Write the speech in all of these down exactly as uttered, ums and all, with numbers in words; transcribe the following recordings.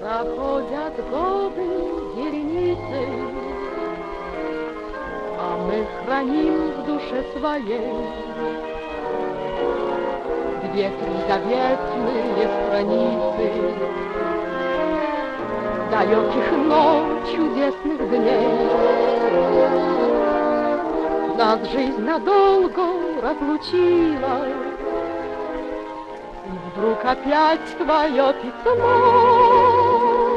Проходят годы вереницей, а мы храним в душе своей две-три заветные страницы далеких, но чудесных дней. Нас жизнь надолго разлучила, и вдруг опять твое письмо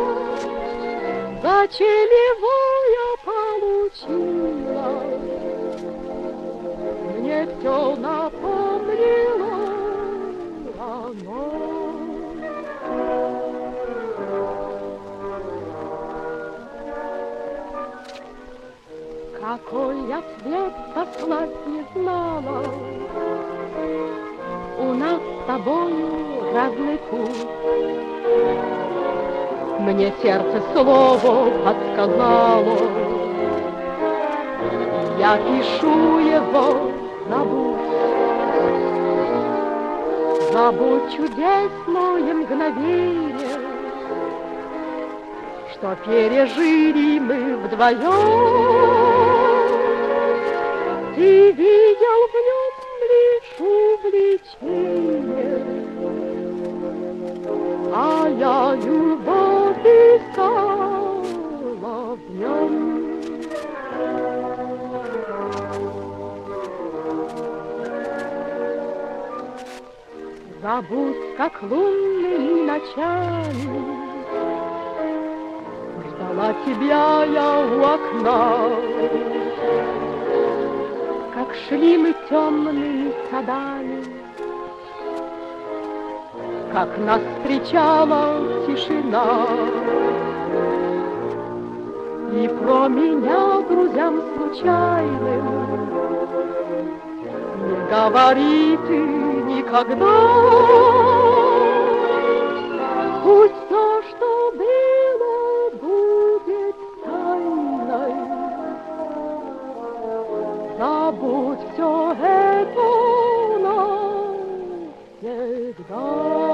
зачелевое получила. Мне все напомнило оно. Какой ответ послать не знала, у нас с тобою разный путь. Мне сердце слово подсказало, я пишу его, забудь. Забудь чудесное мгновение, что пережили мы вдвоем. Ты видел в нем лишь увлечение, а я любовь искала в нем. Забудь, как лунными ночами ждала тебя я у окна, как шли мы темными садами, как нас встречала тишина. И про меня друзьям случайным не говори ты никогда. Пусть все, что было, будет тайной. Забудь все это навсегда.